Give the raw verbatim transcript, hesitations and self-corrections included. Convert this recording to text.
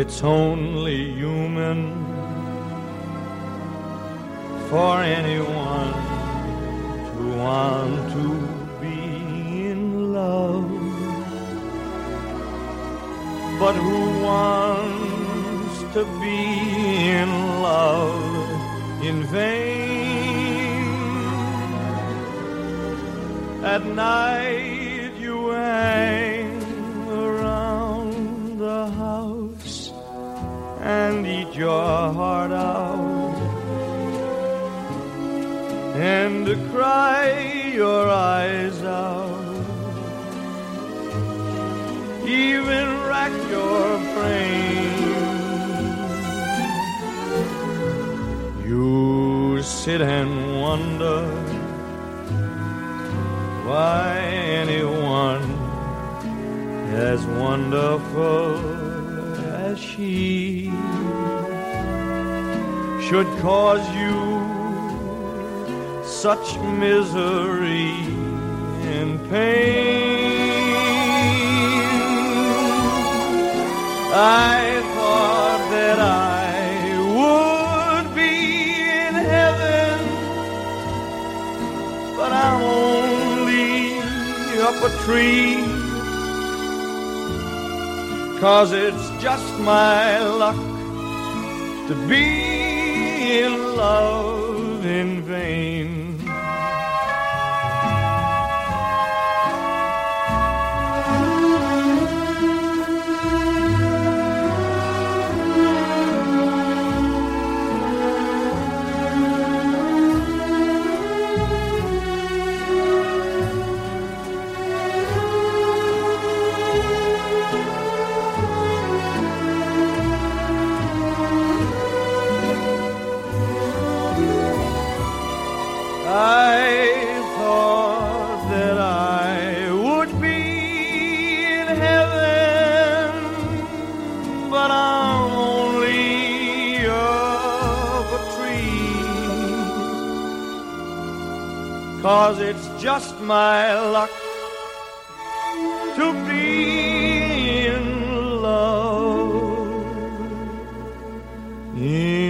It's only human for anyone to want to be in love. But who wants to be in love in vain? At night you hang around the house and eat your heart out and cry your eyes out, even rack your brain. You sit and wonder why anyone as wonderful as she should cause you such misery and pain. I thought that I would be in heaven, but I'm only up a tree, 'cause it's just my luck to be in love in vain. I thought that I would be in heaven, but I'm only up a tree, 'cause it's just my luck to be in love in